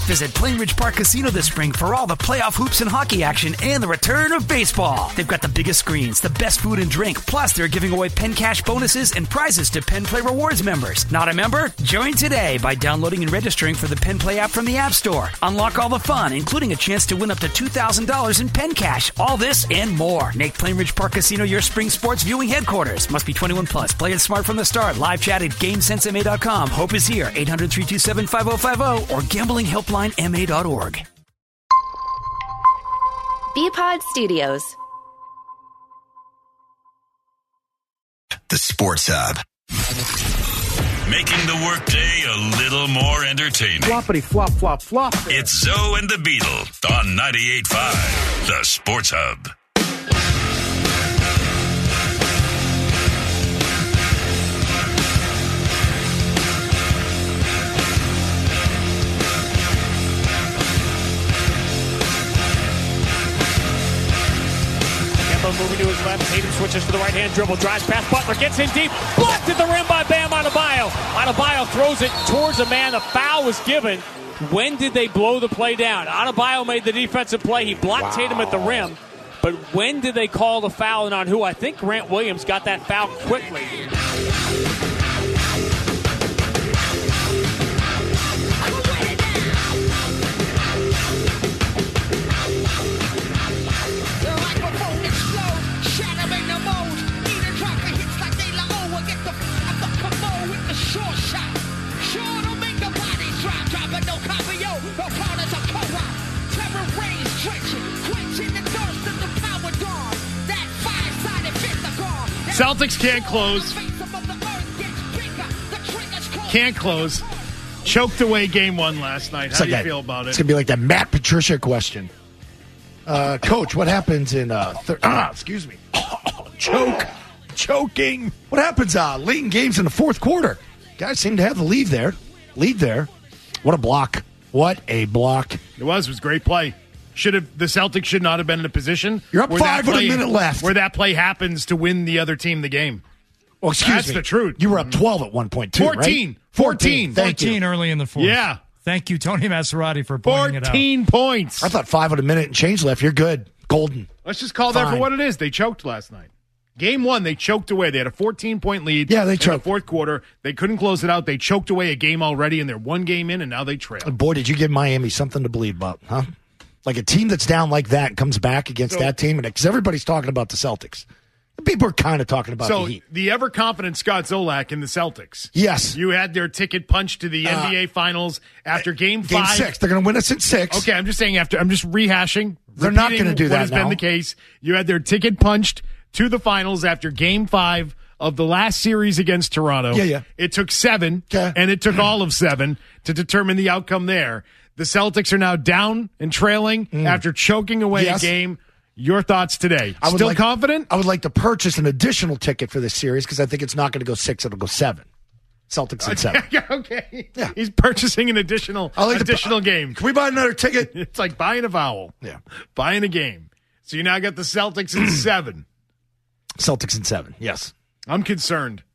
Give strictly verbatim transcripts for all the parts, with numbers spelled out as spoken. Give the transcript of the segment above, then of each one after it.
Visit Plainridge Park Casino this spring for all the playoff hoops and hockey action and the return of baseball. They've got the biggest screens, the best food and drink, plus they're giving away Penn Cash bonuses and prizes to Penn Play Rewards members. Not a member? Join today by downloading and registering for the Penn Play app from the App Store. Unlock all the fun, including a chance to win up to two thousand dollars in Penn Cash. All this and more. Make Plainridge Park Casino your spring sports viewing headquarters. Must be twenty-one plus. Play it smart from the start. Live chat at GameSense M A dot com. Hope is here. eight hundred, three two seven, five oh five oh or gambling helpline M A dot org. B-Pod Studios. The Sports Hub. Making the workday a little more entertaining. Floppity flop flop flop. It's Zoe and the Beetle on ninety-eight point five, The Sports Hub. Moving to his left, Tatum switches to the right-hand dribble, drives past Butler, gets in deep, blocked at the rim by Bam Adebayo. Adebayo throws it towards the man. The foul was given. When did they blow the play down? Adebayo made the defensive play. He blocked wow. Tatum at the rim. But when did they call the foul and on who? I think Grant Williams got that foul quickly. Celtics can't close. Can't close. Choked away game one last night. How do you feel about it? It's going to be like that Matt Patricia question. Uh, Coach, what happens in uh, thir- ah, excuse me. Choke. Choking. What happens uh, late in games in the fourth quarter? Guys seem to have the lead there. Lead there. What a block. What a block. It was. It was great play. Should have the Celtics should not have been in a position. You're up five with a minute left. Where that play happens to win the other team the game. Well, excuse That's me. That's the truth. You were up twelve at one point, too, fourteen. Right? fourteen. Thank fourteen you. early in the fourth. Yeah. Thank you, Tony Masserati, for pointing it out. fourteen points. I thought five with a minute and change left. You're good. Golden. Let's just call Fine. that for what it is. They choked last night. Game one, they choked away. They had a fourteen-point lead. Yeah, they in choked. the fourth quarter. They couldn't close it out. They choked away a game already, and they're one game in, and now they trail. Boy, did you give Miami something to believe about, huh? Like a team that's down like that comes back against so, that team, and because everybody's talking about the Celtics. People are kind of talking about so the Heat. the ever-confident Scott Zolak in the Celtics. Yes. You had their ticket punched to the uh, N B A Finals after Game Game five. six. They're going to win us in six. Okay, I'm just saying after. I'm just rehashing. They're not going to do that What has now. been the case. You had their ticket punched to the Finals after Game five of the last series against Toronto. Yeah, yeah. It took seven, okay. and it took all of seven to determine the outcome there. The Celtics are now down and trailing mm. after choking away yes. a game. Your thoughts today? I would Still like, confident? I would like to purchase an additional ticket for this series because I think it's not going to go six. It'll go seven. Celtics in seven. okay. Yeah. He's purchasing an additional like additional to, game. Can we buy another ticket? It's like buying a vowel. Yeah. Buying a game. So you now got the Celtics in seven. Celtics in seven, yes. I'm concerned.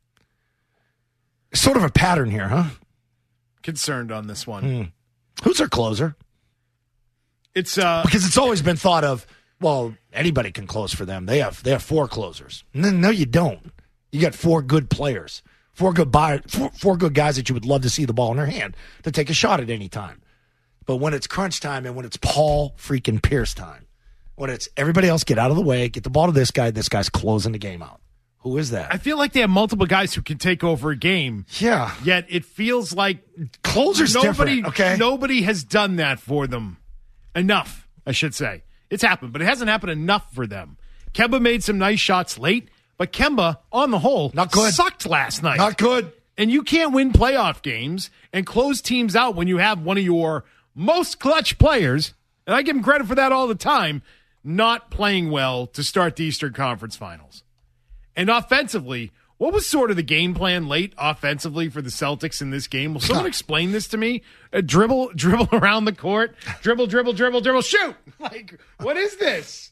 Sort of a pattern here, huh? Concerned on this one. Mm. Who's their closer? It's uh because it's always been thought of, well, anybody can close for them. They have they have four closers. No, no you don't. You got four good players. Four good buy, four, four good guys that you would love to see the ball in their hand to take a shot at any time. But when it's crunch time and when it's Paul freaking Pierce time, when it's everybody else get out of the way, get the ball to this guy, this guy's closing the game out. Who is that? I feel like they have multiple guys who can take over a game. Yeah. Yet it feels like closers nobody, different, okay? Nobody has done that for them. Enough, I should say. It's happened, but it hasn't happened enough for them. Kemba made some nice shots late, but Kemba, on the whole, not good. Sucked last night. Not good. And you can't win playoff games and close teams out when you have one of your most clutch players, and I give him credit for that all the time, not playing well to start the Eastern Conference Finals. And offensively, what was sort of the game plan late offensively for the Celtics in this game? Will someone explain this to me? A dribble, dribble around the court, dribble, dribble, dribble, dribble, shoot! Like, what is this?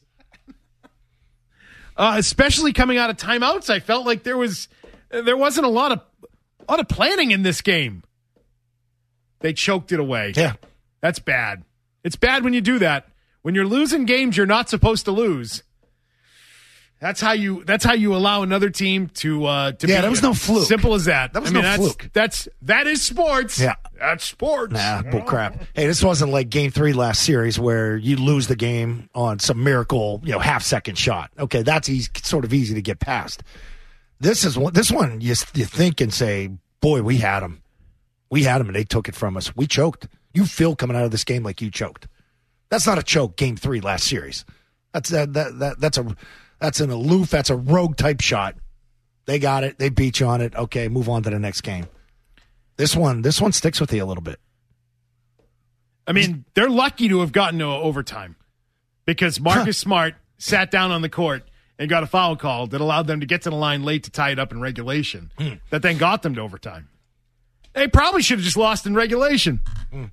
Uh, especially coming out of timeouts, I felt like there was there wasn't a lot of a lot of planning in this game. They choked it away. Yeah. That's bad. It's bad when you do that. When you're losing games you're not supposed to lose. That's how you. That's how you allow another team to. Uh, to yeah, be that was no fluke. Simple as that. That was I mean, no that's, fluke. That's that is sports. Yeah, that's sports. Nah, bull crap. Hey, this wasn't like Game Three last series where you lose the game on some miracle, you know, half second shot. Okay, that's easy, sort of easy to get past. This is one. This one, you you think and say, boy, we had them. We had them, and they took it from us. We choked. You feel coming out of this game like you choked. That's not a choke. Game Three last series. That's that that, that that's a. That's an aloof, that's a rogue type shot. They got it. They beat you on it. Okay, move on to the next game. This one, this one sticks with you a little bit. I mean, they're lucky to have gotten to overtime because Marcus huh. Smart sat down on the court and got a foul call that allowed them to get to the line late to tie it up in regulation. Mm. That then got them to overtime. They probably should have just lost in regulation. Mm.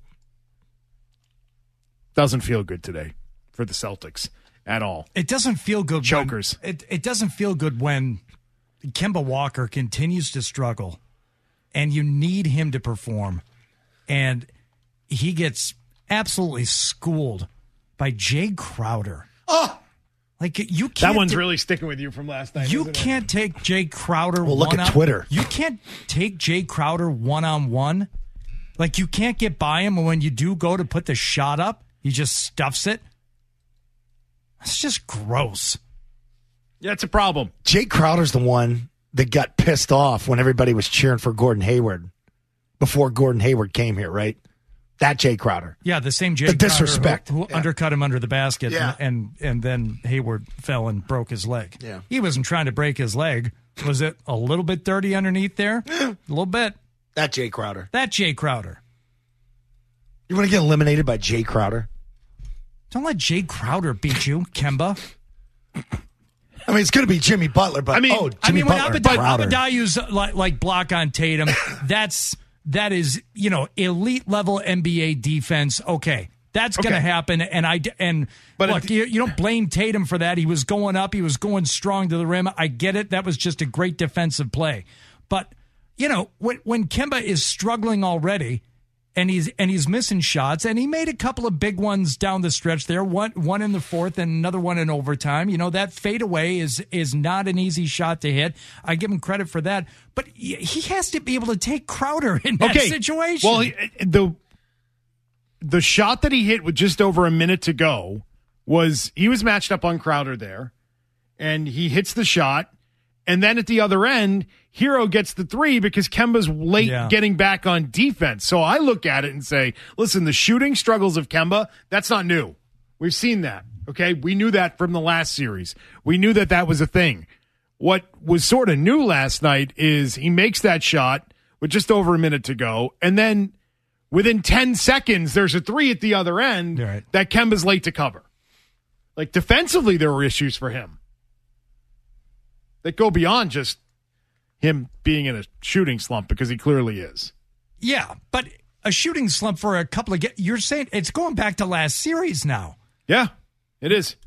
Doesn't feel good today for the Celtics. At all. It doesn't feel good. Chokers. When, it, it doesn't feel good when Kemba Walker continues to struggle and you need him to perform. And he gets absolutely schooled by Jay Crowder. Oh! Like, you can't. That one's t- really sticking with you from last night. You can't it? take Jay Crowder well, look one at on, Twitter. You can't take Jay Crowder one on one. Like, you can't get by him. And when you do go to put the shot up, he just stuffs it. It's just gross. Yeah, it's a problem. Jay Crowder's the one that got pissed off when everybody was cheering for Gordon Hayward before Gordon Hayward came here, right? That Jay Crowder. Yeah, the same Jay the Crowder disrespect. who, who yeah. undercut him under the basket, yeah. and, and and then Hayward fell and broke his leg. Yeah. He wasn't trying to break his leg. Was it a little bit dirty underneath there? A little bit. That Jay Crowder. That Jay Crowder. You want to get eliminated by Jay Crowder? Don't let Jay Crowder beat you, Kemba. I mean, it's going to be Jimmy Butler, but I mean, oh, Jimmy I mean, when Butler, Abadai, Abadaiu's like, like block on Tatum, that's that is you know elite level N B A defense. Okay, that's going to Okay. happen, and I and But look, it- you, you don't blame Tatum for that. He was going up, he was going strong to the rim. I get it. That was just a great defensive play, but you know when when Kemba is struggling already. And he's and he's missing shots, and he made a couple of big ones down the stretch there. One one in the fourth, and another one in overtime. You know that fadeaway is is not an easy shot to hit. I give him credit for that, but he has to be able to take Crowder in that okay. situation. Well, he, the the shot that he hit with just over a minute to go was he was matched up on Crowder there, and he hits the shot, and then at the other end, Hero gets the three because Kemba's late Yeah. getting back on defense. So I look at it and say, listen, the shooting struggles of Kemba, that's not new. We've seen that, okay? We knew that from the last series. We knew that that was a thing. What was sort of new last night is he makes that shot with just over a minute to go, and then within ten seconds, there's a three at the other end Right. that Kemba's late to cover. Like, defensively, there were issues for him that go beyond just him being in a shooting slump, because he clearly is. yeah, but a shooting slump for a couple of. Ge- you're saying it's going back to last series now. Yeah, it is.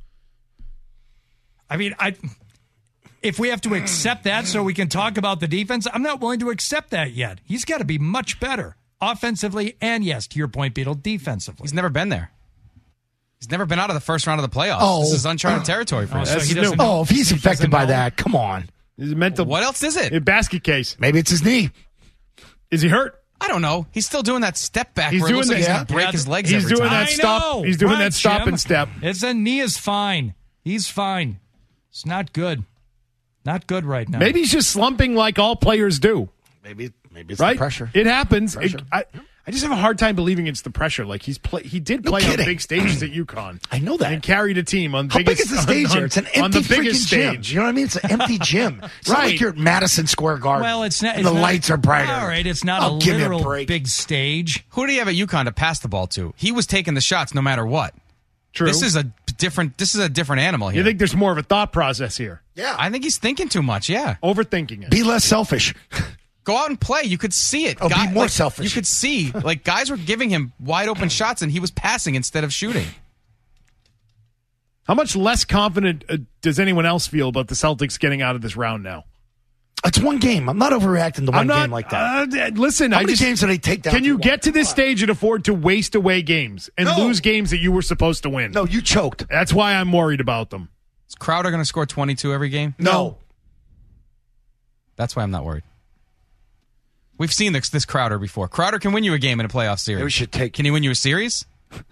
I mean, I. If we have to accept that so we can talk about the defense, I'm not willing to accept that yet. He's got to be much better offensively and, yes, to your point, Beetle, defensively. He's never been there. He's never been out of the first round of the playoffs. Oh. This is uncharted territory for him. So he new. doesn't Oh, if he's he affected doesn't by know. that, come on. He's a mental. What else is it? A basket case. Maybe it's his knee. Is he hurt? I don't know. He's still doing that step back He's where it looks doing like he's that- going to break yeah, his legs he's every doing time. that I stop- know. he's doing Right, that stop Jim. and step. It's a knee is fine. He's fine. It's not good. Not good right now. Maybe he's just slumping like all players do. Maybe, maybe it's Right? the pressure. It happens. Pressure. It- I, I just have a hard time believing it's the pressure. Like he's play, he did No play on kidding. big stages at UConn. I know that. And carried a team on How biggest, big is the stage on, here? It's an on empty the biggest freaking gym. stage. You know what I mean? It's an empty gym. It's not Right. like you're at Madison Square Garden. Well, it's not. and it's the not- lights are brighter. All right, it's not Oh, a give me a literal break. big stage. Who do you have at UConn to pass the ball to? He was taking the shots no matter what. True. This is a different. This is a different animal here. You think there's more of a thought process here? Yeah. I think he's thinking too much. Yeah. Overthinking it. Be less selfish. Go out and play. You could see it. Oh, be more like, selfish. You could see like guys were giving him wide open shots and he was passing instead of shooting. How much less confident uh, does anyone else feel about the Celtics getting out of this round now? It's one game. I'm not overreacting to one I'm not, game like that. Uh, listen, How I many just, games do they take down? Can you get to this one? stage and afford to waste away games and No. lose games that you were supposed to win? No, you choked. That's why I'm worried about them. Is Crowder going to score twenty-two every game? No. That's why I'm not worried. We've seen this, this Crowder before. Crowder can win you a game in a playoff series. Maybe we should take. Can he win you a series?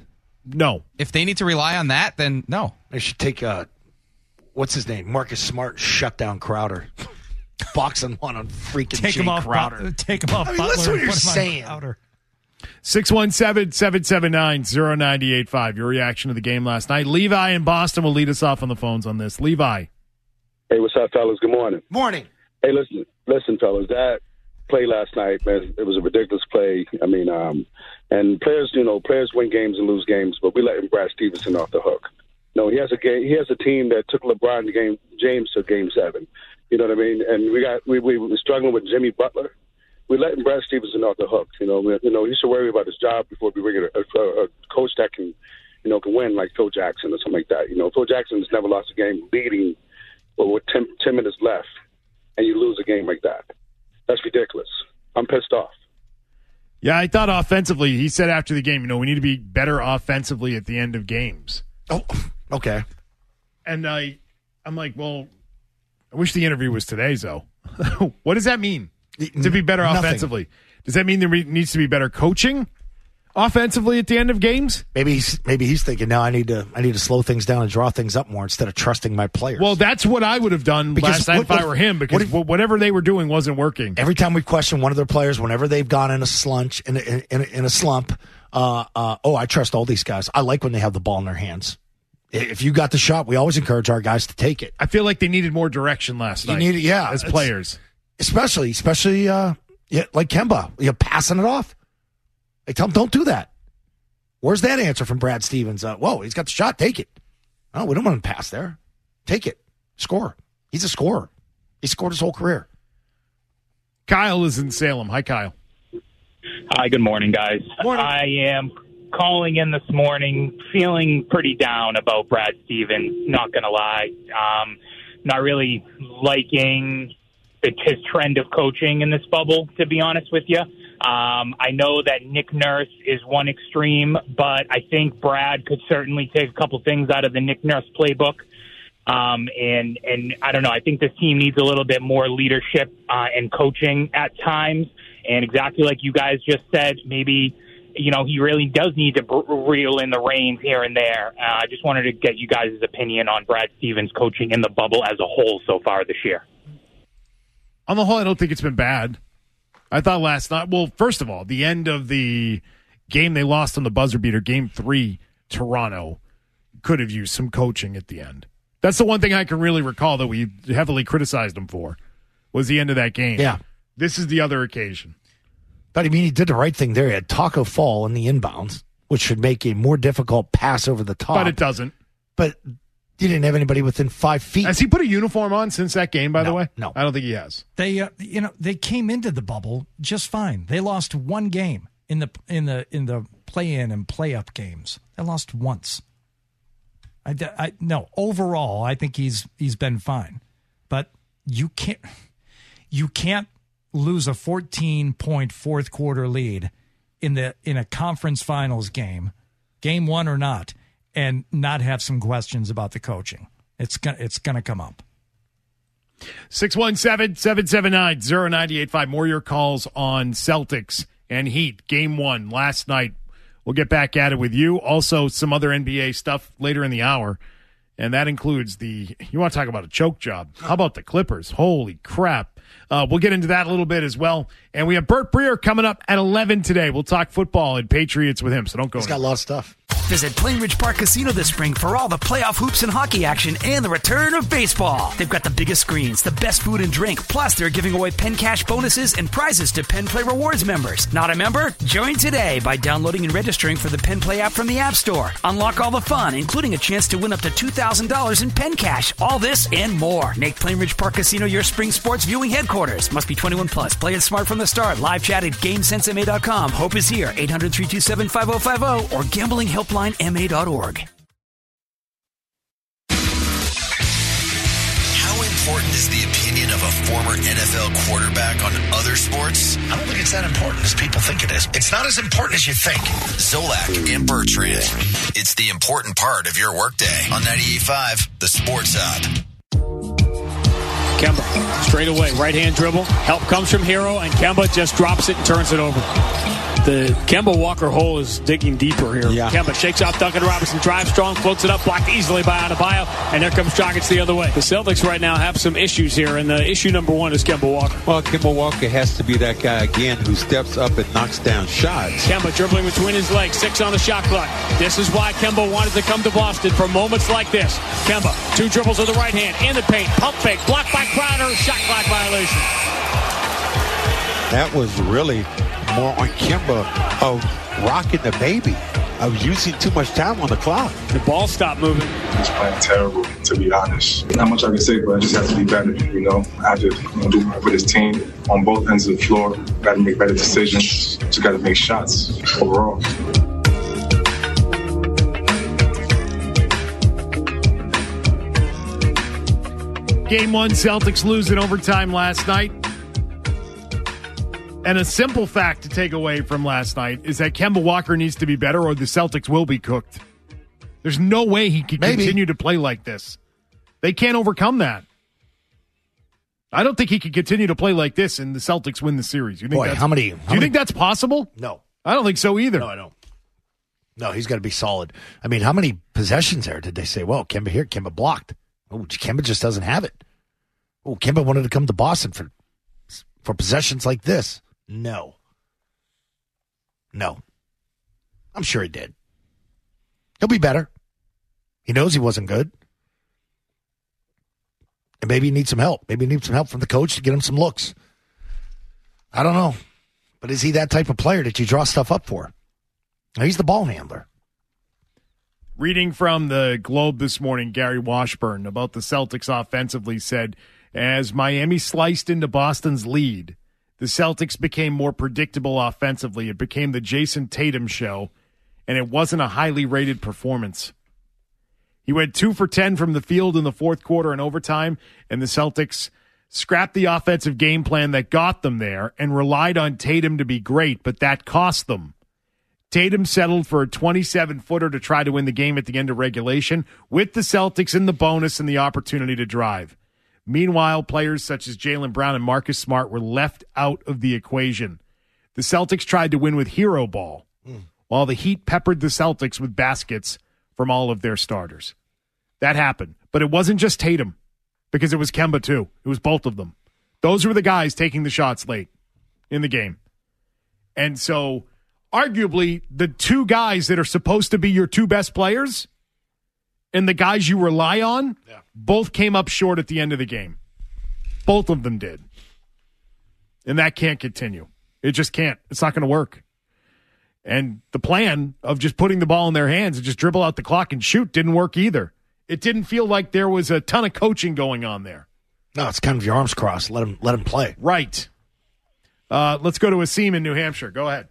No. If they need to rely on that, then no. They should take. Uh, what's his name? Marcus Smart. Shut down Crowder. Boxing one on freaking Take Jay him off. Crowder. But, take him off. I mean, Butler listen what and you're put him on saying. Crowder. six one seven, seven seven nine, zero nine eight five. Your reaction to the game last night. Levi in Boston will lead us off on the phones on this. Levi. Hey, what's up, fellas? Good morning. Morning. Hey, listen, listen, fellas. That play last night, man, it was a ridiculous play. I mean, um, and players, you know, players win games and lose games, but we letting Brad Stevenson off the hook. No, he has a game. He has a team that took LeBron to game James to game seven. You know what I mean? And we got we we were struggling with Jimmy Butler. We're letting Brad Stevenson off the hook. You know, we, you know, he should worry about his job before we bring in a, a, a coach that can, you know, can win like Phil Jackson or something like that. You know, Phil Jackson has never lost a game leading, but with ten, ten minutes left, and you lose a game like that. That's ridiculous. I'm pissed off. Yeah, I thought offensively, he said after the game, you know, we need to be better offensively at the end of games. Oh, okay. And I, I'm like, well, I wish the interview was today's, though. What does that mean? To be better Nothing. offensively? Does that mean there needs to be better coaching offensively at the end of games? Maybe he's maybe he's thinking now I need to I need to slow things down and draw things up more instead of trusting my players. Well, that's what I would have done Because last night what- if I what- were him, because what if- whatever they were doing wasn't working. Every time we question one of their players, whenever they've gone in a slunch in a, in a, in a slump, uh, uh, oh, I trust all these guys. I like when they have the ball in their hands. If you got the shot, we always encourage our guys to take it. I feel like they needed more direction last You night. need it, yeah, as it's- players, especially especially uh, yeah, like Kemba, you're passing it off. Like, tell him don't do that. Where's that answer from Brad Stevens? Uh, whoa, he's got the shot. Take it. Oh, we don't want him to pass there. Take it. Score. He's a scorer. He scored his whole career. Kyle is in Salem. Hi, Kyle. Hi, good morning, guys. Morning. I am calling in this morning feeling pretty down about Brad Stevens, not going to lie. Um, not really liking the, his trend of coaching in this bubble, to be honest with you. Um, I know that Nick Nurse is one extreme, but I think Brad could certainly take a couple things out of the Nick Nurse playbook. Um, and, and I don't know, I think this team needs a little bit more leadership uh, and coaching at times. And exactly like you guys just said, maybe, you know, he really does need to br- reel in the reins here and there. Uh, I just wanted to get you guys' opinion on Brad Stevens coaching in the bubble as a whole so far this year. On the whole, I don't think it's been bad. I thought last night, well, first of all, the end of the game they lost on the buzzer beater, game three, Toronto, could have used some coaching at the end. That's the one thing I can really recall that we heavily criticized him for, was the end of that game. Yeah. This is the other occasion. But, I mean, he did the right thing there. He had Taco Fall in the inbounds, which should make a more difficult pass over the top. But it doesn't. But you didn't have anybody within five feet. Has he put a uniform on since that game, by No, the way? no. I don't think he has. They, uh, you know, they came into the bubble just fine. They lost one game in the in the in the play-in and play-up games. They lost once. I, I no overall, I think he's he's been fine, but you can't you can't lose a fourteen point fourth quarter lead in the in a conference finals game, game one or not, and not have some questions about the coaching. It's gonna it's gonna come up. six one seven, seven seven nine, zero nine eight five. More your calls on Celtics and Heat. Game one last night. We'll get back at it with you. Also, some other N B A stuff later in the hour. And that includes the, you want to talk about a choke job. How about the Clippers? Holy crap. Uh, we'll get into that a little bit as well. And we have Bert Breer coming up at eleven today. We'll talk football and Patriots with him, so don't go. He's got a lot of stuff. Visit Plainridge Park Casino this spring for all the playoff hoops and hockey action and the return of baseball. They've got the biggest screens, the best food and drink, plus they're giving away Penn Cash bonuses and prizes to Penn Play Rewards members. Not a member? Join today by downloading and registering for the Penn Play app from the App Store. Unlock all the fun, including a chance to win up to two thousand dollars in Penn Cash. All this and more. Make Plainridge Park Casino your spring sports viewing headquarters. Must be twenty-one plus. Play it smart from the start. Live chat at GameSense M A dot com. Hope is here. eight hundred, three two seven, five oh five oh or gambling helpline M A dot org. How important is the opinion of a former N F L quarterback on other sports? I don't think it's that important as people think it is. It's not as important as you think. Zolak and Bertrand. It's the important part of your workday on ninety-eight point five, The Sports Hub. Kemba, straight away, right-hand dribble. Help comes from Hero, and Kemba just drops it and turns it over. The Kemba Walker hole is digging deeper here. Yeah. Kemba shakes off Duncan Robinson, drives strong, floats it up, blocked easily by Adebayo, and there comes Dragic the other way. The Celtics right now have some issues here, and the issue number one is Kemba Walker. Well, Kemba Walker has to be that guy again who steps up and knocks down shots. Kemba dribbling between his legs, six on the shot clock. This is why Kemba wanted to come to Boston for moments like this. Kemba, two dribbles with the right hand, in the paint, pump fake, blocked by Crowder, shot clock violation. That was really more on Kemba of rocking the baby, of using too much time on the clock. The ball stopped moving. He's playing terrible, to be honest. Not much I can say, but I just have to be better. You know, I have to you know, do more for this team on both ends of the floor. Got to make better decisions. Just got to make shots overall. Game one, Celtics lose in overtime last night. And a simple fact to take away from last night is that Kemba Walker needs to be better or the Celtics will be cooked. There's no way he can Maybe. continue to play like this. They can't overcome that. I don't think he can continue to play like this and the Celtics win the series. You think Boy, that's, how many? How do you many, think that's possible? No. I don't think so either. No, I don't. No, he's got to be solid. I mean, how many possessions there did they say, well, Kemba here, Kemba blocked? Oh, Kemba just doesn't have it. Oh, Kemba wanted to come to Boston for for possessions like this. No. No. I'm sure he did. He'll be better. He knows he wasn't good. And maybe he needs some help. Maybe he needs some help from the coach to get him some looks. I don't know. But is he that type of player that you draw stuff up for? He's the ball handler. Reading from the Globe this morning, Gary Washburn about the Celtics offensively said, as Miami sliced into Boston's lead, the Celtics became more predictable offensively. It became the Jason Tatum show, and it wasn't a highly rated performance. He went two for ten from the field in the fourth quarter and overtime, and the Celtics scrapped the offensive game plan that got them there and relied on Tatum to be great, but that cost them. Tatum settled for a twenty-seven footer to try to win the game at the end of regulation, with the Celtics in the bonus and the opportunity to drive. Meanwhile, players such as Jaylen Brown and Marcus Smart were left out of the equation. The Celtics tried to win with hero ball, mm. while the Heat peppered the Celtics with baskets from all of their starters. That happened. But it wasn't just Tatum, because it was Kemba too. It was both of them. Those were the guys taking the shots late in the game. And so, arguably, the two guys that are supposed to be your two best players and the guys you rely on, yeah. both came up short at the end of the game. Both of them did. And that can't continue. It just can't. It's not going to work. And the plan of just putting the ball in their hands and just dribble out the clock and shoot didn't work either. It didn't feel like there was a ton of coaching going on there. No, it's kind of your arms crossed. Let him, let him play. Right. Uh, let's go to Asim in New Hampshire. Go ahead.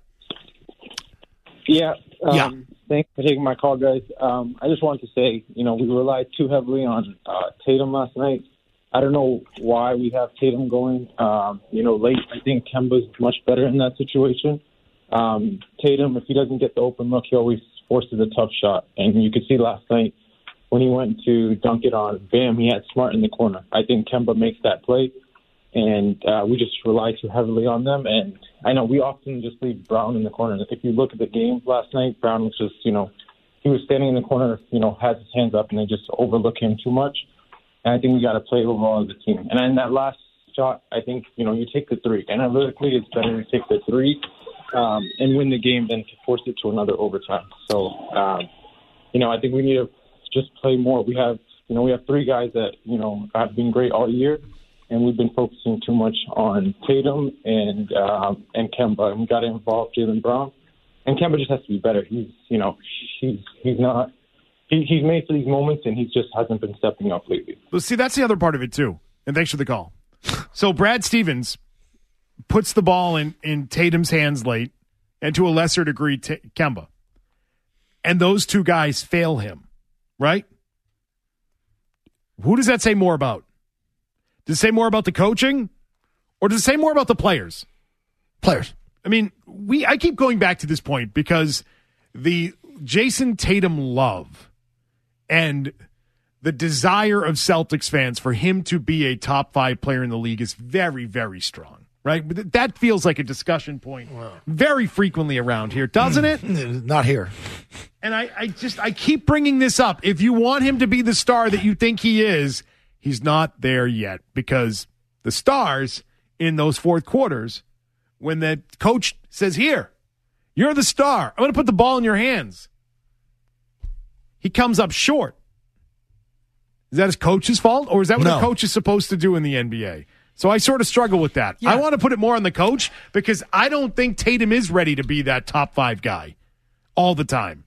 Yeah. Um, yeah. Thanks for taking my call, guys. Um, I just wanted to say, you know, we relied too heavily on uh, Tatum last night. I don't know why we have Tatum going, um, you know, late. I think Kemba's much better in that situation. Um, Tatum, if he doesn't get the open look, he always forces a tough shot. And you could see last night when he went to dunk it on Bam, he had Smart in the corner. I think Kemba makes that play, and uh, we just rely too heavily on them. And I know we often just leave Brown in the corner. If you look at the game last night, Brown was just, you know, he was standing in the corner, you know, has his hands up, and they just overlook him too much. And I think we got to play overall as a team. And in that last shot, I think, you know, you take the three. Analytically, it's better to take the three um, and win the game than to force it to another overtime. So, um, you know, I think we need to just play more. We have, you know, we have three guys that, you know, have been great all year, and we've been focusing too much on Tatum and um, and Kemba, and we got to involve Jaylen Brown. And Kemba just has to be better. He's, you know, he's he's not. He, he's made for these moments, and he just hasn't been stepping up lately. Well, see, that's the other part of it, too. And thanks for the call. So Brad Stevens puts the ball in, in Tatum's hands late, and to a lesser degree, T- Kemba. And those two guys fail him, right? Who does that say more about? Does it say more about the coaching, or does it say more about the players? Players. I mean, we. I keep going back to this point because the Jason Tatum love and the desire of Celtics fans for him to be a top five player in the league is very, very strong. Right? That feels like a discussion point very frequently around here, doesn't it? Not here. And I, I just, I keep bringing this up. If you want him to be the star that you think he is, he's not there yet, because the stars in those fourth quarters, when the coach says, here, you're the star, I'm going to put the ball in your hands, he comes up short. Is that his coach's fault, or is that what No. a coach is supposed to do in the N B A? So I sort of struggle with that. Yeah. I want to put it more on the coach, because I don't think Tatum is ready to be that top five guy all the time.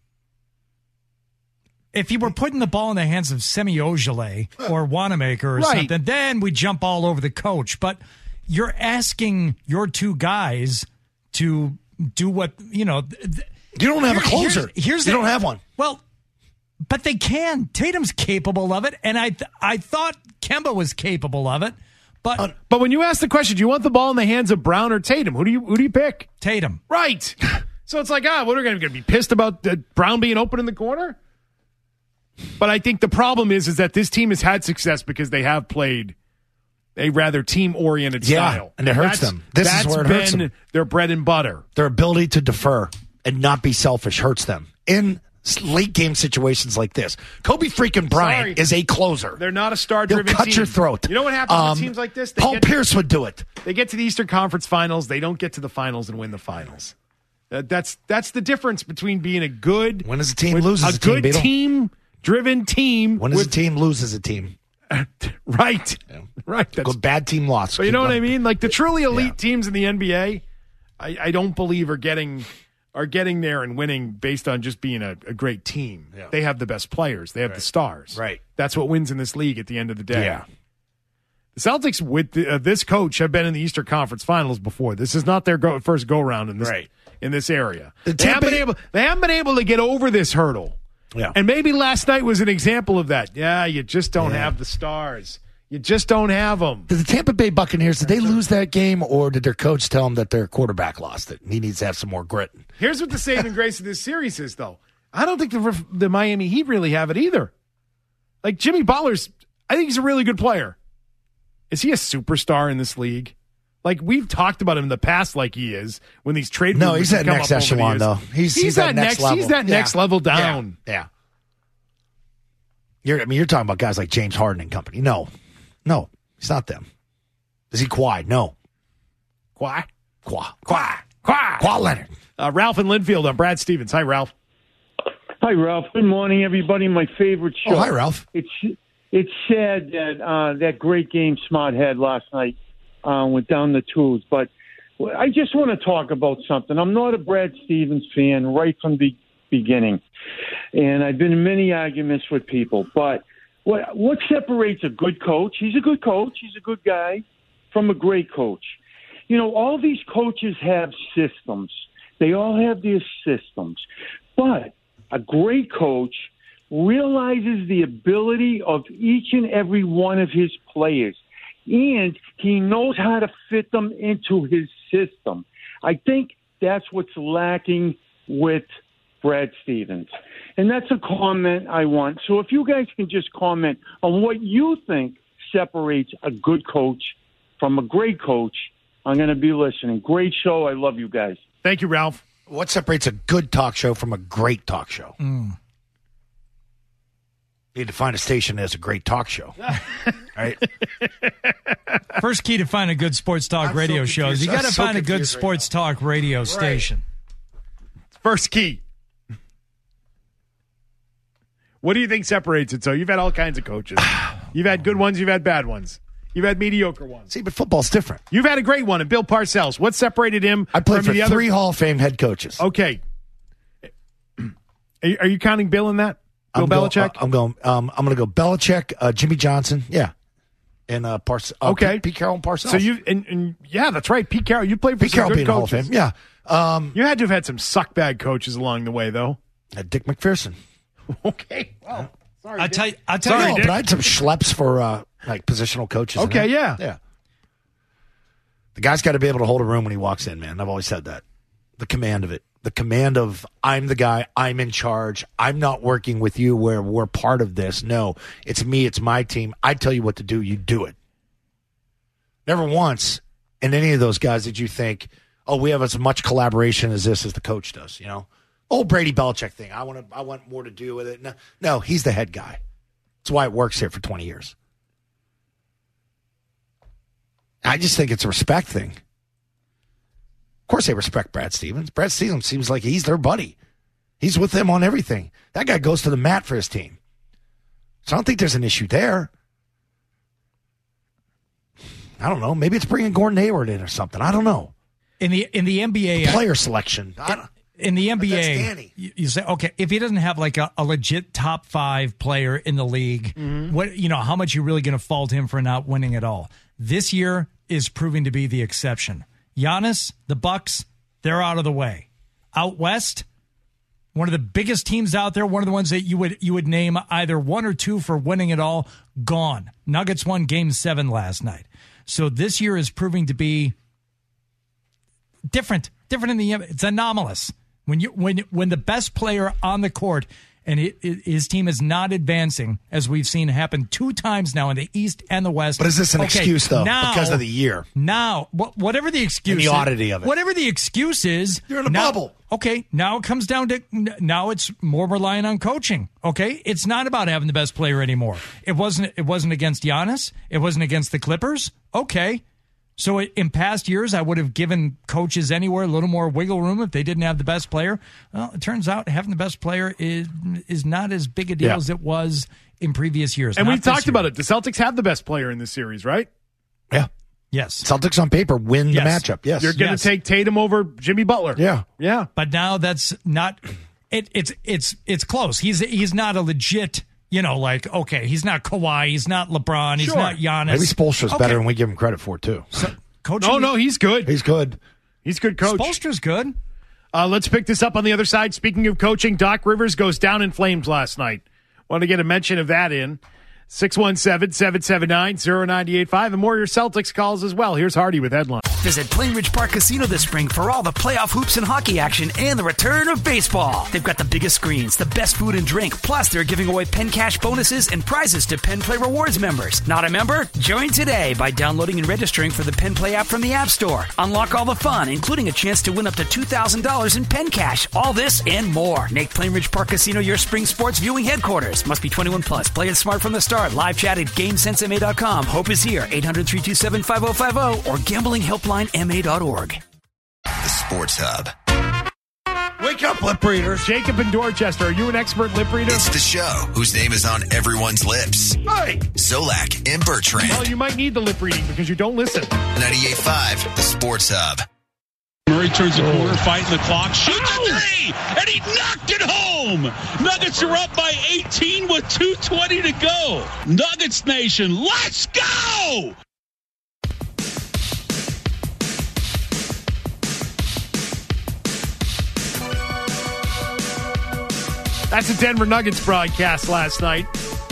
If you were putting the ball in the hands of Semi Ojeleye or Wanamaker or Right. something, then we jump all over the coach. But you're asking your two guys to do what, you know. Th- You don't have a here- closer. Here's, here's you the- don't have one. Well, but they can. Tatum's capable of it, and I th- I thought Kemba was capable of it. But But when you ask the question, do you want the ball in the hands of Brown or Tatum? Who do you who do you pick? Tatum. Right. So it's like, ah, what are we going to be pissed about uh, Brown being open in the corner? But I think the problem is, is that this team has had success because they have played a rather team-oriented Yeah, style. and it hurts That's- them. This is that's where it been hurts them. their bread and butter. Their ability to defer and not be selfish hurts them in late game situations like this. Kobe freaking Bryant Sorry. is a closer. They're not a He'll star-driven cut team. your throat. You know what happens Um, with teams like this? They Paul get- Pierce would do it. They get to the Eastern Conference Finals. They don't get to the finals and win the finals. Uh, that's that's the difference between being a good When does a team with lose as a a team, good Beetle? team-driven team. When does with, a team lose as a team? right, right. That's, Good bad team loss. but you know Keep what I going. mean? Like the truly elite Yeah. teams in the N B A, I, I don't believe are getting are getting there and winning based on just being a, a great team. Yeah. They have the best players. They have the stars. Right. That's what wins in this league at the end of the day. Yeah. The Celtics with the, uh, this coach have been in the Eastern Conference Finals before. This is not their go, first go round in this Right. in this area. The They haven't Tampa- been able. They haven't been able to get over this hurdle. Yeah. And maybe last night was an example of that. Yeah, you just don't Yeah. have the stars. You just don't have them. Did the Tampa Bay Buccaneers, did they lose that game, or did their coach tell them that their quarterback lost it and he needs to have some more grit? Here's what the saving grace of this series is, though. I don't think the the Miami Heat really have it either. Like Jimmy Butler's, I think he's a really good player. Is he a superstar in this league? Like we've talked about him in the past, like he is when these trade. No, rumors he's have that come next up over the echelon, years. though. He's- he's that next level. He's that Yeah. next level down. Yeah. yeah. You're, I mean, you're talking about guys like James Harden and company. No, no, he's not them. Is he Kawhi? No. Kawhi, Kawhi. Kawhi, Kawhi. Kawhi Leonard. Uh, Ralph and Linfield on Brad Stevens. Hi, Ralph. Hi, Ralph. Good morning, everybody. My favorite show. Oh, hi, Ralph. It's it's sad that uh, that great game Smart had last night uh, went down the tubes, but I just want to talk about something. I'm not a Brad Stevens fan right from the beginning, and I've been in many arguments with people. But what what separates a good coach? He's a good coach. He's a good guy from a great coach. You know, all these coaches have systems. They all have their systems, but a great coach realizes the ability of each and every one of his players, and he knows how to fit them into his system. I think that's what's lacking with Brad Stevens. And that's a comment I want. So if you guys can just comment on what you think separates a good coach from a great coach, I'm going to be listening. Great show. I love you guys. Thank you, Ralph. What separates a good talk show from a great talk show? Mm. You need to find a station that has a great talk show. Right? First key to find a good sports talk I'm radio so show is you confused. got I'm to so find a good confused right sports talk radio station. First key. What do you think separates it? So you've had all kinds of coaches. You've had good ones. You've had bad ones. You've had mediocre ones. See, but football's different. You've had a great one, and Bill Parcells. What separated him I played from for the other? three Hall of Fame head coaches. Okay. Are you, are you counting Bill in that? Bill I'm going- Belichick? uh, I'm going. Um, I'm going to go Belichick, uh, Jimmy Johnson, yeah, and uh, Parcells. Uh, Okay. Pete, Pete Carroll and Parcells. So you and, and yeah, that's right. Pete Carroll. You played for Pete some Carroll good being Hall of coaches. Fame, yeah. Um, You had to have had some suckbag coaches along the way, though. uh, Dick McPherson. Okay. Well, Sorry, I Dick. tell you, I tell Sorry, you, no, but I had some schleps for uh, like positional coaches. Okay, and that. yeah. Yeah. The guy's got to be able to hold a room when he walks in, man. I've always said that. The command of it. The command of, I'm the guy, I'm in charge. I'm not working with you where we're part of this. No, it's me, it's my team. I tell you what to do, you do it. Never once in any of those guys did you think, oh, we have as much collaboration as this as the coach does, you know? Old Brady Belichick thing. I want to. I want more to do with it. No, no, he's the head guy. That's why it works here for twenty years. I just think it's a respect thing. Of course they respect Brad Stevens. Brad Stevens seems like he's their buddy. He's with them on everything. That guy goes to the mat for his team. So I don't think there's an issue there. I don't know. Maybe it's bringing Gordon Hayward in or something. I don't know. In the in the N B A, the player selection. I don't, in the N B A, Danny. you, you say, okay, if he doesn't have like a, a legit top five player in the league, Mm-hmm. what you know, how much you really going to fault him for not winning at all? This year is proving to be the exception. Giannis, the Bucks, they're out of the way. Out west, one of the biggest teams out there, one of the ones that you would you would name either one or two for winning it all, gone. Nuggets won Game Seven last night, so this year is proving to be different. Different in the it's anomalous when you when when the best player on the court and it, it, his team is not advancing, as we've seen happen two times now in the East and the West. But is this an Okay, excuse, though, now, because of the year? Now, wh- whatever the excuse And the is, oddity of it. Whatever the excuse is, You're in a now- bubble. Okay, now it comes down to now it's more relying on coaching. Okay, it's not about having the best player anymore. It wasn't. It wasn't against Giannis. It wasn't against the Clippers. Okay. So in past years, I would have given coaches anywhere a little more wiggle room if they didn't have the best player. Well, it turns out having the best player is is not as big a deal Yeah. as it was in previous years. And Not we've this talked year. about it. The Celtics have the best player in this series, right? Yeah. Yes. Celtics on paper win Yes. the matchup. Yes. You're going to Yes. take Tatum over Jimmy Butler. Yeah. Yeah. But now that's not. It, it's it's it's close. He's he's not a legit. You know, like okay, he's not Kawhi. He's not LeBron. He's Sure. not Giannis. Maybe Spoelstra's Okay. better than we give him credit for, too. So, coaching. Oh, no, he's good. He's good. He's good coach. Spoelstra's good. Uh, let's pick this up on the other side. Speaking of coaching, Doc Rivers goes down in flames last night. Want to get a mention of that in. six one seven, seven seven nine, zero nine eight five. And more of your Celtics calls as well. Here's Hardy with headlines. Visit Plainridge Park Casino this spring for all the playoff hoops and hockey action and the return of baseball. They've got the biggest screens, the best food and drink, plus they're giving away Penn Cash bonuses and prizes to Penn Play Rewards members. Not a member? Join today by downloading and registering for the Penn Play app from the App Store. Unlock all the fun, including a chance to win up to two thousand dollars in Penn Cash. All this and more. Make Plainridge Park Casino your spring sports viewing headquarters. Must be twenty-one plus. Play it smart from the start. Live chat at game sense m a dot com. Hope is here. eight hundred, three two seven, five oh five oh or gambling helpline m a dot org. The Sports Hub. Wake up, lip readers. Jacob in Dorchester, are you an expert lip reader? It's the show whose name is on everyone's lips. Hey! Zolak and Bertrand. Well, you might need the lip reading because you don't listen. ninety-eight point five, The Sports Hub. Murray turns the corner, fighting the clock, shoots a three, and he knocked it home. Nuggets are up by eighteen with two twenty to go. Nuggets Nation, let's go! That's a Denver Nuggets broadcast last night.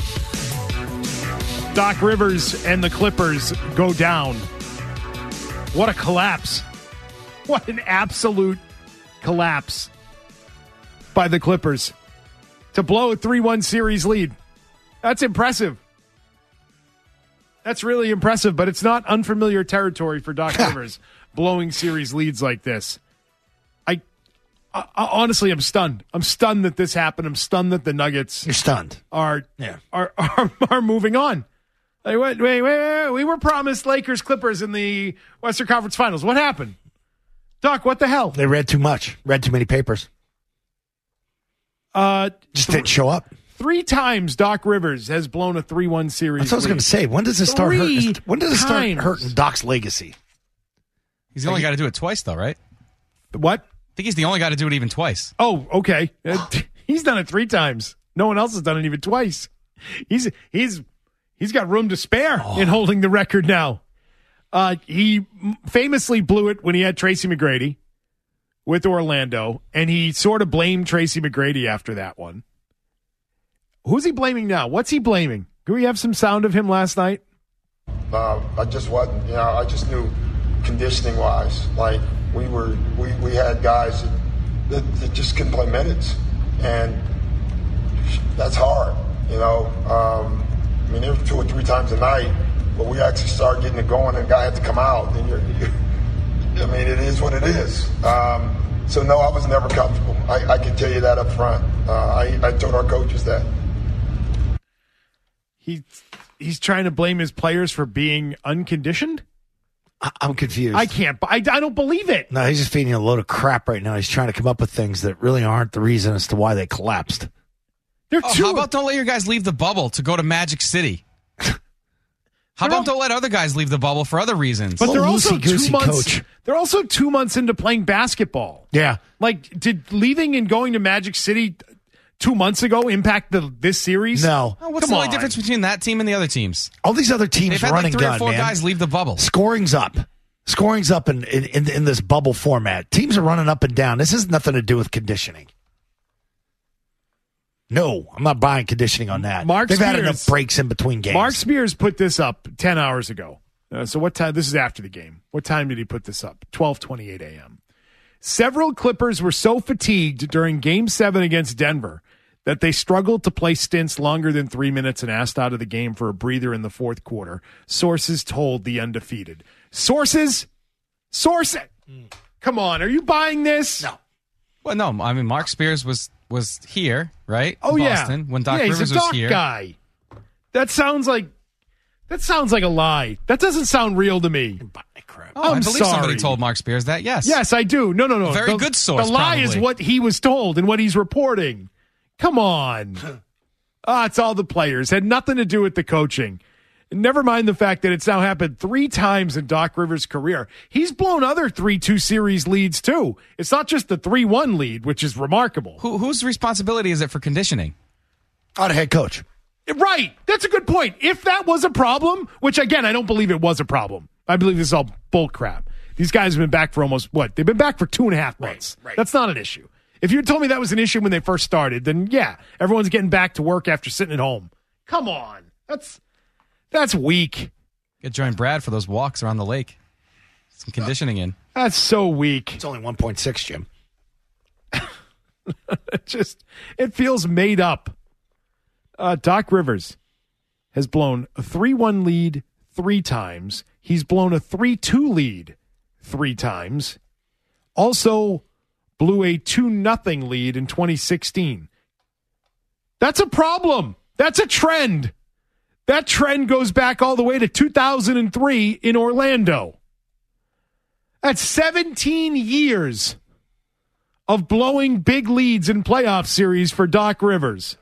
Doc Rivers and the Clippers go down. What a collapse. What an absolute collapse by the Clippers to blow a three one series lead. That's impressive. That's really impressive, but it's not unfamiliar territory for Doc Rivers blowing series leads like this. I, I, I honestly, I'm stunned. I'm stunned that this happened. I'm stunned that the Nuggets You're stunned. are Yeah. are, are are moving on. Like, wait, wait, wait, wait, we were promised Lakers Clippers in the Western Conference Finals. What happened? Doc, what the hell? They read too much. Read too many papers. Uh, Just didn't show up. Three times Doc Rivers has blown a three one series. That's what I was lead. going to say. When does it start Three hurting? When does it start times. hurting Doc's legacy? He's the only guy to do it twice, though, right? What? I think he's the only guy to do it even twice. Oh, okay. Uh, he's done it three times. No one else has done it even twice. He's he's he's got room to spare Oh. in holding the record now. Uh, he famously blew it when he had Tracy McGrady with Orlando, and he sort of blamed Tracy McGrady after that one. Who's he blaming now? What's he blaming? Can we have some sound of him last night? Uh, I just wasn't, you know, I just knew conditioning wise, like we were, we, we had guys that, that, that just couldn't play minutes, and that's hard, you know. Um, I mean, there were two or three times a night where we actually started getting it going, and a guy had to come out. And you're, you're I mean, it is what it is. Um, so no, I was never comfortable. I, I can tell you that up front. Uh, I, I told our coaches that. He. He's trying to blame his players for being unconditioned? I'm confused. I can't. I, I don't believe it. No, he's just feeding a load of crap right now. He's trying to come up with things that really aren't the reason as to why they collapsed. They're oh, too. How about don't let your guys leave the bubble to go to Magic City? How They're about all, don't let other guys leave the bubble for other reasons? But they're also two months. Coach. They're also two months into playing basketball. Yeah. Like, did leaving and going to Magic City two months ago impact the this series? No. Oh, what's Come the only on. difference between that team and the other teams? All these other teams They've had running like three gun, or four man. guys leave the bubble. Scoring's up. Scoring's up in, in, in, in this bubble format. Teams are running up and down. This has nothing to do with conditioning. No, I'm not buying conditioning on that. Mark They've Spears, had enough breaks in between games. Mark Spears put this up ten hours ago. Uh, so what time? This is after the game. What time did he put this up? twelve twenty-eight a.m. Several Clippers were so fatigued during Game seven against Denver that they struggled to play stints longer than three minutes and asked out of the game for a breather in the fourth quarter. Sources told the Undefeated. Sources? Sources? Mm. Come on, are you buying this? No. Well, no. I mean, Mark Spears was was here, right? Oh in yeah, Boston, when Doc yeah, Rivers he's a was Doc here. Guy. That sounds like that sounds like a lie. That doesn't sound real to me. Oh, I'm I believe sorry. somebody told Mark Spears that. Yes. Yes, I do. No, no, no. Very the, good source. The lie probably. is what he was told and what he's reporting. Come on. Ah, it's all the players. Had nothing to do with the coaching. Never mind the fact that it's now happened three times in Doc Rivers' career. He's blown other three two series leads, too. It's not just the three one lead, which is remarkable. Who, whose responsibility is it for conditioning? Oh, the head coach. Right. That's a good point. If that was a problem, which, again, I don't believe it was a problem. I believe this is all bull crap. These guys have been back for almost, what? They've been back for two and a half months. Right, right. That's not an issue. If you had told me that was an issue when they first started, then, yeah, everyone's getting back to work after sitting at home. Come on. That's that's weak. Get join Brad for those walks around the lake. Some conditioning in. That's so weak. It's only one point six, Jim. It just, it feels made up. Uh, Doc Rivers has blown a three one lead three times. He's blown a three two lead three times. Also blew a two nothing lead in twenty sixteen. That's a problem. That's a trend. That trend goes back all the way to two thousand three in Orlando. That's seventeen years of blowing big leads in playoff series for Doc Rivers.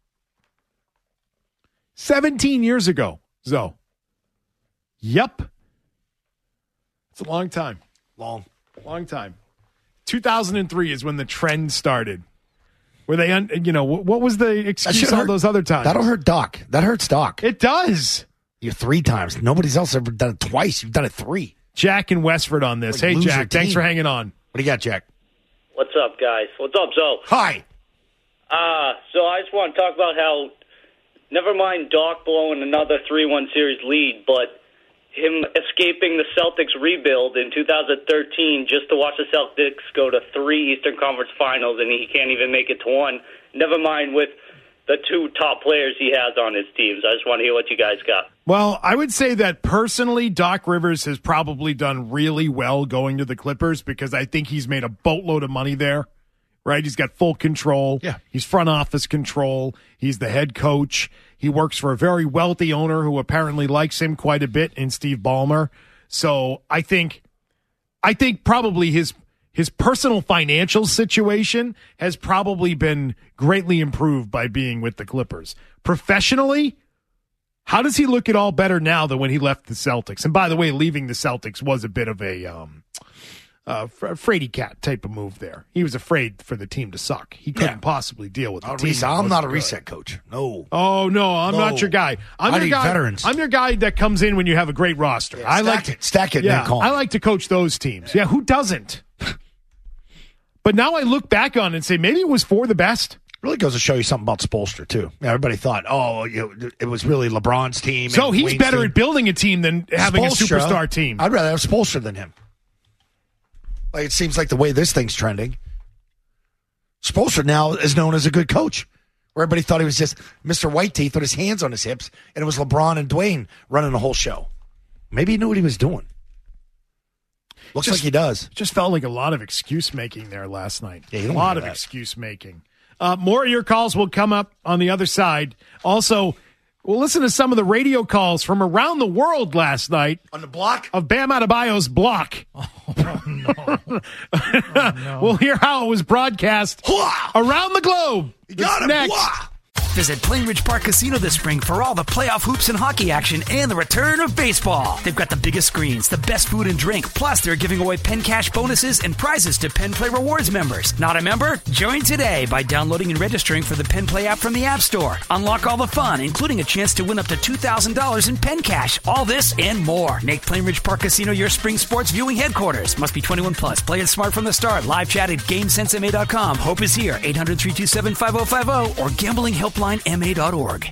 seventeen years ago, Zoe. Yep. It's a long time. Long. Long time. two thousand three is when the trend started. Where they, un, you know, what was the excuse all hurt, those other times? That'll hurt Doc. That hurts Doc. It does. You're three times. Nobody's else ever done it twice. You've done it three. Jack in Westford on this. Like hey, Jack, team. thanks for hanging on. What do you got, Jack? What's up, guys? What's up, Zoe? Hi. Uh, so I just want to talk about how, never mind Doc blowing another three one series lead, but him escaping the Celtics rebuild in two thousand thirteen just to watch the Celtics go to three Eastern Conference Finals, and he can't even make it to one. Never mind with the two top players he has on his teams. I just want to hear what you guys got. Well, I would say that personally, Doc Rivers has probably done really well going to the Clippers because I think he's made a boatload of money there, right? He's got full control. Yeah. He's front office control. He's the head coach. He works for a very wealthy owner who apparently likes him quite a bit in Steve Ballmer. So I think, I think probably his his personal financial situation has probably been greatly improved by being with the Clippers. Professionally, how does he look at all better now than when he left the Celtics? And by the way, leaving the Celtics was a bit of a um, uh, fraidy cat type of move there. He was afraid for the team to suck. He couldn't Yeah. possibly deal with the Not team. reset. that I'm not a wasn't reset good. coach. No. Oh no, I'm No. not your guy. I'm I your need guy. veterans. I'm your guy that comes in when you have a great roster. Yeah, I stack like it. Stack it and Yeah, then call I me. like to coach those teams. Yeah, who doesn't? But now I look back on it and say maybe it was for the best. Really goes to show you something about Spoelstra, too. Everybody thought, oh, you know, it was really LeBron's team. So and he's Wayne's better team. at building a team than having Spoelstra, a superstar team. I'd rather have Spoelstra than him. Like, it seems like the way this thing's trending. Spoelstra now is known as a good coach. Where everybody thought he was just Mister White Teeth with his hands on his hips, and it was LeBron and Dwayne running the whole show. Maybe he knew what he was doing. Looks Just- like he does. Just felt like a lot of excuse making there last night. Yeah, you a don't lot hear of that. excuse making. Uh, more of your calls will come up on the other side. Also, we'll listen to some of the radio calls from around the world last night. On the block? Of Bam Adebayo's block. Oh, no. oh, no. We'll hear how it was broadcast around the globe. You got him. Next. Visit Plainridge Park Casino this spring for all the playoff hoops and hockey action and the return of baseball. They've got the biggest screens, the best food and drink, plus they're giving away Penn Cash bonuses and prizes to Penn Play Rewards members. Not a member? Join today by downloading and registering for the Penn Play app from the App Store. Unlock all the fun, including a chance to win up to two thousand dollars in Penn Cash. All this and more. Make Plainridge Park Casino your spring sports viewing headquarters. Must be twenty-one plus. Play it smart from the start. Live chat at GameSense M A dot com. Hope is here. eight hundred, three two seven, five oh five oh or gambling helpline M A dot org.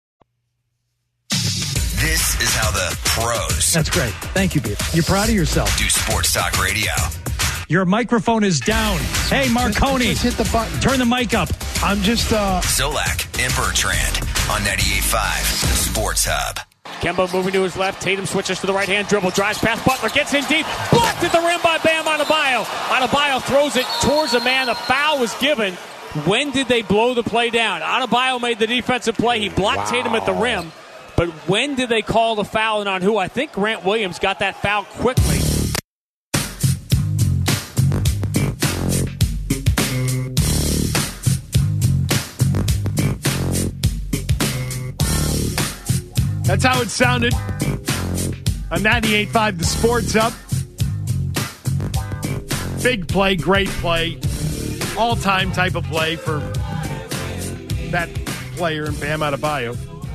This is how the pros That's great. Thank you, Pete. You're proud of yourself. do sports talk radio. Your microphone is down. Hey, Marconi. Just hit the button. Turn the mic up. I'm just, uh... Zolak and Bertrand on ninety-eight point five, the Sports Hub. Kemba moving to his left. Tatum switches to the right-hand dribble. Drives past Butler. Gets in deep. Blocked at the rim by Bam Adebayo. Adebayo throws it towards a man. A foul was given. When did they blow the play down? Adebayo made the defensive play. He blocked wow. Tatum at the rim. But when did they call the foul and on who? I think Grant Williams got that foul quickly. That's how it sounded on ninety-eight point five, the Sports Up. Big play, great play, all-time type of play for that player in Bam Adebayo.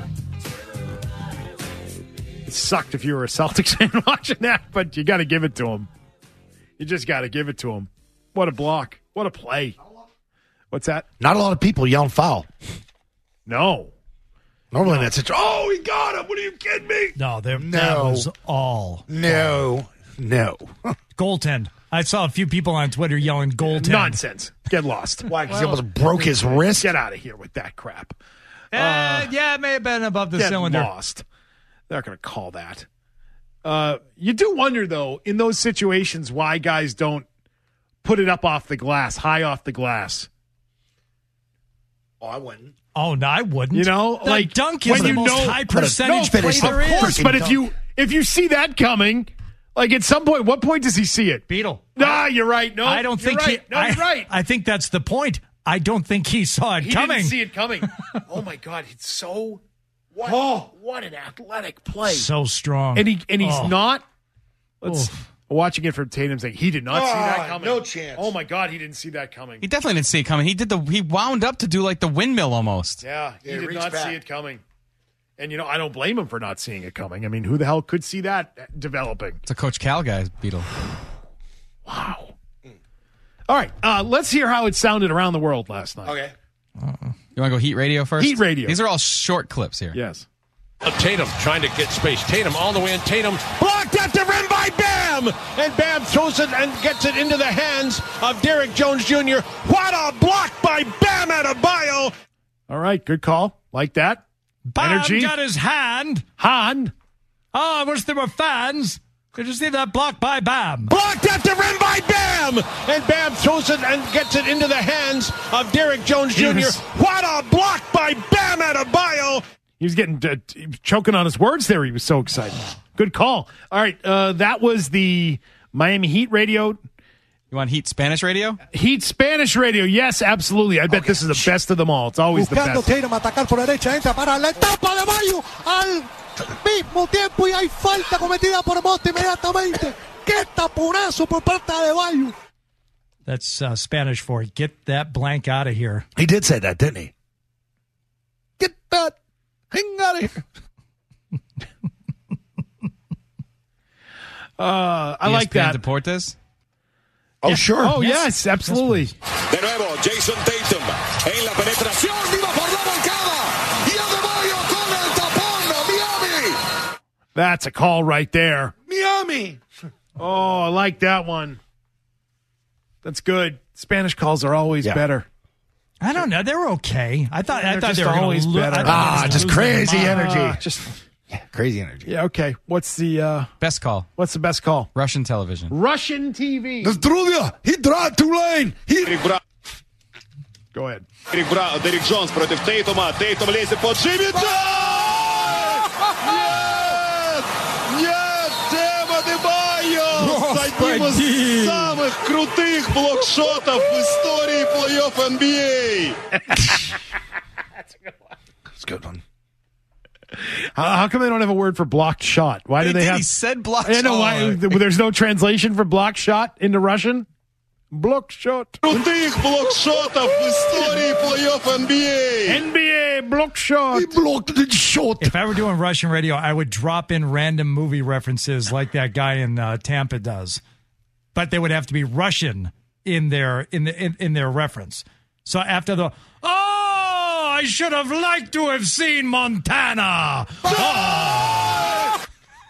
It sucked if you were a Celtics fan watching that, but you got to give it to him. You just got to give it to him. What a block. What a play. What's that? Not a lot of people yelling foul. No. Normally that's it. Oh, he got him. What are you kidding me? No, there, No. that was all. No. No. Goaltend. I saw a few people on Twitter yelling goaltend. Nonsense. Get lost. Why? Because he almost broke his wrist? Get out of here with that crap. Uh, uh, yeah, it may have been above the get cylinder. Lost. They're not going to call that. Uh, you do wonder, though, in those situations, why guys don't put it up off the glass, high off the glass. Oh, I wouldn't. Oh, no, I wouldn't. You know, the like dunk is when the you most know, high percentage no, play there of course, is. but if you if you see that coming, like at some point, what point does he see it? Beetle. Nah, you're right. No, I don't you're think right. he. No, I, you're right. I think that's the point. I don't think he saw it he coming. Didn't see it coming. Oh my God, it's so. What, oh, what an athletic play! So strong, and he and he's oh. not. Let's watching it from Tatum saying he did not oh, see that coming. No chance. Oh my God, he didn't see that coming. He definitely didn't see it coming. He did the. He wound up to do like the windmill almost. Yeah, he yeah, did he not back. see it coming. And you know, I don't blame him for not seeing it coming. I mean, who the hell could see that developing? It's a Coach Cal guy, Beetle. Wow. All right, uh, let's hear how it sounded around the world last night. Okay. Uh-uh. You want to go Heat Radio first? Heat Radio. These are all short clips here. Yes. Tatum trying to get space. Tatum all the way in. Tatum blocked at the rim by Bam. And Bam throws it and gets it into the hands of Derrick Jones Junior What a block by Bam Adebayo. All right, good call. Like that. Bam Energy. got his hand. Han. Oh, I wish there were fans. Did you see that block by Bam? Blocked at the rim by Bam. And Bam throws it and gets it into the hands of Derrick Jones Junior Yes. What a block by Bam Adebayo. He was getting uh, he was choking on his words there. He was so excited. Good call. All right, uh, that was the Miami Heat Radio. You want Heat Spanish Radio? Heat Spanish Radio. Yes, absolutely. I bet okay. This is the best of them all. It's always Buscando the best. Tatum atacar por derecha, entra para la etapa de Bayo al mismo tiempo y hay falta cometida por Mosta inmediatamente. ¡Qué taponazo por parte de Bayo! That's uh, Spanish for get that blank out of here. He did say that, didn't he? Get that thing out of here. uh, I E S P N like that. Deportes? Oh, yeah. sure. Oh, yes, yes absolutely. De nuevo, Jason Tatum En la penetración, viva por la volcada. Y Adebayo con el tapón. Miami. That's a call right there. Miami. Oh, I like that one. That's good. Spanish calls are always Yeah. better. I don't know. They were okay. I thought. I They're thought just they were always gonna lo- better. I thought they Ah, were just losing their crazy mind. energy. Uh, just Yeah, crazy energy. yeah. Okay. What's the uh, Best call. what's the best call? Russian television. Russian T V. Наздровья. He tried Tulane. He... Go ahead. Дерек Браун, Дерек Джонс против Тейтума. Тейтум лезет под Джимми. Нет! Нет! Бэм Адебайо! С одним из самых крутых блокшотов в истории плей-офф эн би эй. That's a good one. How, how come they don't have a word for blocked shot? Why do They they did. have? He said blocked I know why. shot. There's no translation for blocked shot into Russian. Blocked shot. Крутых блокшотов в истории плей-офф эн би эй. N B A block shot. He blocked the shot. If I were doing Russian radio, I would drop in random movie references like that guy in uh, Tampa does, but they would have to be Russian in their in the in, in their reference. So after the oh, I should have liked to have seen Montana. Oh,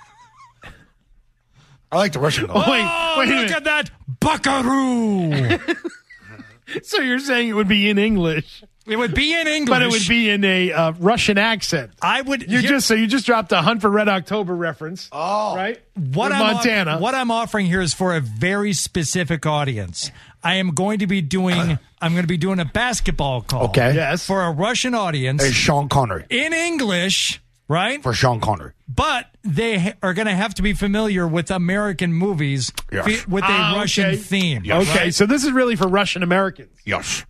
I like the Russian goal. Wait, oh, wait a look minute. at that buckaroo. So you're saying it would be in English, It would be in English, but it would be in a uh, Russian accent. I would. You here- just so you just dropped a Hunt for Red October reference. Oh. right. What With I'm off- Montana. what I'm offering here is for a very specific audience. I am going to be doing. I'm going to be doing a basketball call. Okay. Yes. For a Russian audience Hey, Sean Connery. in English, right? For Sean Connery. But they ha- are going to have to be familiar with American movies Yes. fe- with a Ah, Russian okay. theme. Okay, so this is really for Russian Americans. Yes.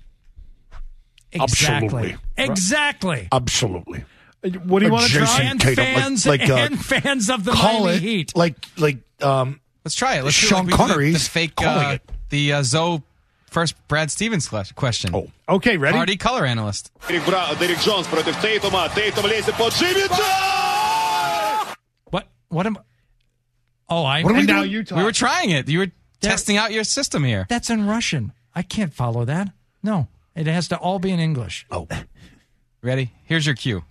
Exactly. Absolutely. Exactly. Absolutely. What do you Like want to try? Jason And Tatum, like- fans like, uh, and fans of the Call Miami it Heat. like like um Let's try it. Let's do Sean like we do the- Connery's the, fake calling uh, it. the uh, Zoe first Brad Stevens ques- question. Oh. Okay, ready? Hardy color analyst. Дерек Браун, Дерек Джонс против Тейтума. Тейтум лезет под Джимми. What? What am? Oh, I. What are we And now doing? you talk. We were trying it. You were testing out your system here. That's in Russian. I can't follow that. No, it has to all be in English. Oh. Ready? Here's your cue.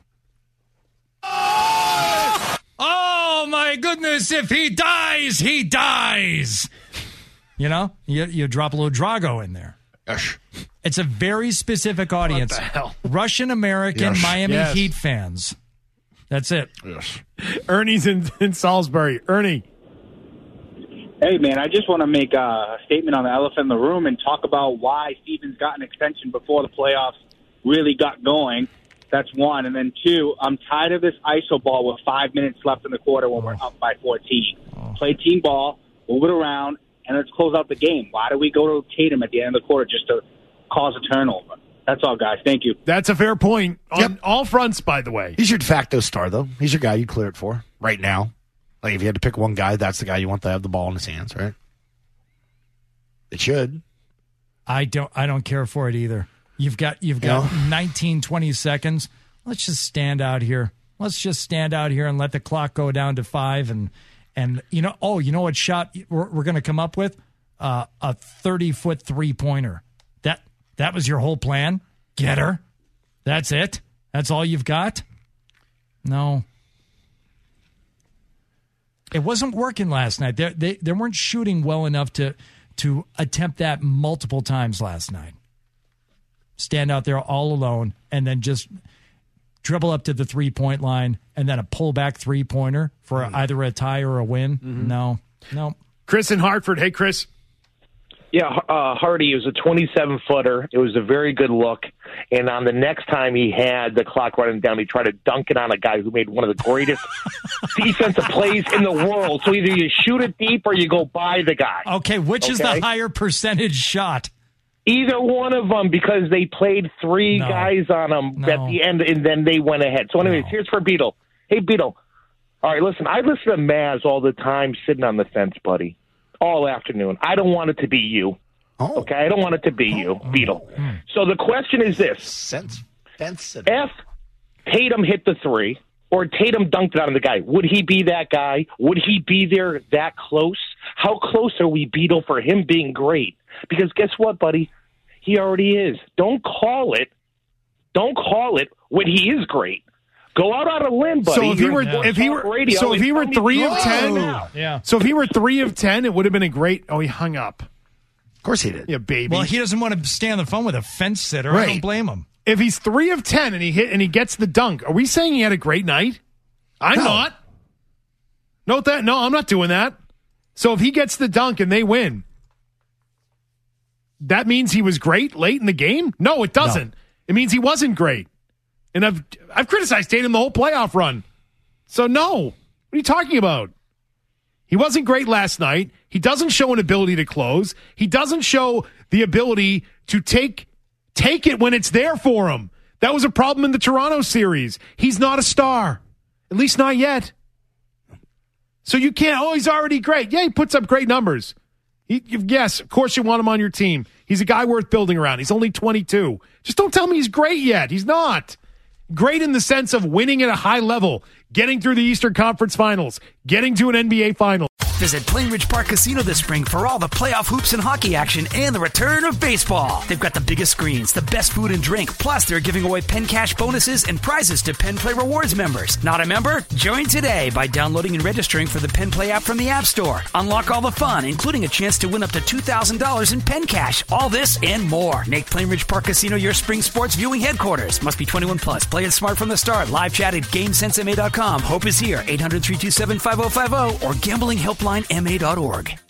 Oh my goodness! If he dies, he dies. You know, you you drop a little Drago in there. Yes. It's a very specific audience. the hell? Russian American Yes. Miami Yes. Heat fans. That's it. Yes. Ernie's in, in Salisbury. Ernie. Hey, man, I just want to make a statement on the elephant in the room and talk about why Stevens got an extension before the playoffs really got going. That's one. And then two, I'm tired of this I S O ball with five minutes left in the quarter when we're up by fourteen. Play team ball, move it around, and let's close out the game. Why do we go to Tatum at the end of the quarter just to cause a turnover? That's all, guys. Thank you. That's a fair point on Yep. all fronts, by the way. He's your de facto star, though. He's your guy you clear it for right now. Like, if you had to pick one guy, that's the guy you want to have the ball in his hands, right? It should. I don't. I don't care for it either. You've got you've got Yeah. nineteen, twenty seconds. Let's just stand out here. Let's just stand out here and let the clock go down to five. And and you know, oh, you know what shot we're, we're going to come up with? Uh, a thirty foot three pointer. That that was your whole plan. Get her. That's it. That's all you've got. No. It wasn't working last night. They they they weren't shooting well enough to to attempt that multiple times last night. Stand out there all alone and then just dribble up to the three-point line and then a pullback three-pointer for either a tie or a win. No, no. Chris in Hartford. Hey, Chris. Yeah, uh, Hardy, it was a twenty-seven footer. It was a very good look. And on the next time he had the clock running down, he tried to dunk it on a guy who made one of the greatest defensive plays in the world. So either you shoot it deep or you go by the guy. Okay, which is Okay? the higher percentage shot? Either one of them, because they played three No. guys on them No. at the end, and then they went ahead. So anyways, No. here's for Beetle. Hey, Beetle. All right, listen, I listen to Maz all the time sitting on the fence, buddy, all afternoon. I don't want it to be you. Oh. Okay, I don't want it to be you, Beetle. So the question is this. Sense. Fence. If Tatum hit the three or Tatum dunked it on the guy, would he be that guy? Would he be there that close? How close are we, Beetle, for him being great? Because guess what, buddy? he already is. Don't call it. Don't call it when he is great. Go out on a limb, buddy. So if he were, You're if he were, radio so if and he were tell me three of go. ten, Yeah. So if he were three of ten, it would have been a great. Oh, he hung up. Of course he did. Yeah, baby. Well, he doesn't want to stay on the phone with a fence sitter. I Right. don't blame him. If he's three of ten and he hit and he gets the dunk, are we saying he had a great night? I'm No. not. Note that. No, I'm not doing that. So if he gets the dunk and they win, that means he was great late in the game? No, it doesn't. No. It means he wasn't great. And I've I've criticized Tatum the whole playoff run. So no. What are you talking about? He wasn't great last night. He doesn't show an ability to close. He doesn't show the ability to take take it when it's there for him. That was a problem in the Toronto series. He's not a star. At least not yet. So you can't, oh, he's already great. Yeah, he puts up great numbers. He, yes, of course you want him on your team. He's a guy worth building around. He's only twenty-two. Just don't tell me he's great yet. He's not. Great in the sense of winning at a high level, getting through the Eastern Conference Finals, getting to an N B A Final. Visit Plainridge Park Casino this spring for all the playoff hoops and hockey action and the return of baseball. They've got the biggest screens, the best food and drink, plus they're giving away Penn Cash bonuses and prizes to Penn Play Rewards members. Not a member? Join today by downloading and registering for the Penn Play app from the App Store. Unlock all the fun, including a chance to win up to two thousand dollars in Penn Cash. All this and more. Make Plainridge Park Casino your spring sports viewing headquarters. Must be twenty-one plus. Play it smart from the start. Live chat at game sense M A dot com. Hope is here. eight hundred, three two seven, five oh five oh or gambling helpline M A dot org.